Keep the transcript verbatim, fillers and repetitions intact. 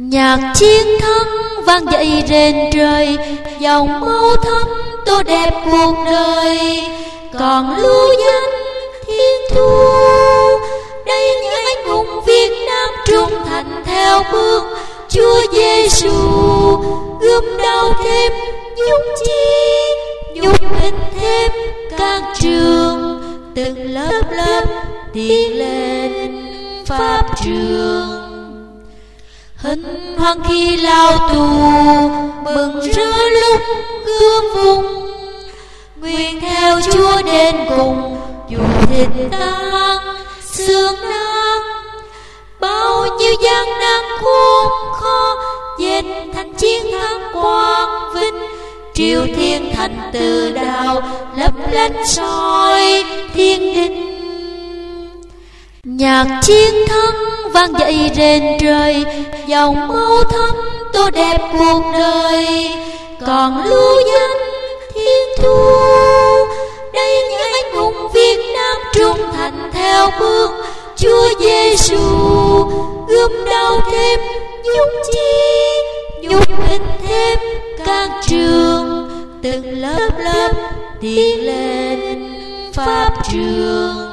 Nhạc chiến thắng vang dậy rền trời, dòng máu thấm tô đẹp cuộc đời. Còn lưu danh thiên thu, đây những anh hùng Việt Nam trung thành theo bước Chúa Giêsu. Gươm đao thêm dũng chi, nhục hình thêm can trường, từng lớp lớp tiến lên pháp trường. Hân hoan khi lao tù, mừng rỡ lúc gươm vùng, nguyện theo Chúa đến cùng, dù thịt tan xương nát. Bao nhiêu gian nan khốn khó, dệt thành chiến thắng quang vinh. Triều thiên thành từ đào, lấp lánh soi thiên đình. Nhạc chiến thắng vang dậy rền trời, dòng máu thấm tô đẹp cuộc đời. Còn lưu danh thiên thu, đây những anh hùng Việt Nam trung thành theo bước Chúa Giêsu. Gươm đao thêm dũng chi, nhục hình thêm can trường, từng lớp lớp tiến lên pháp trường.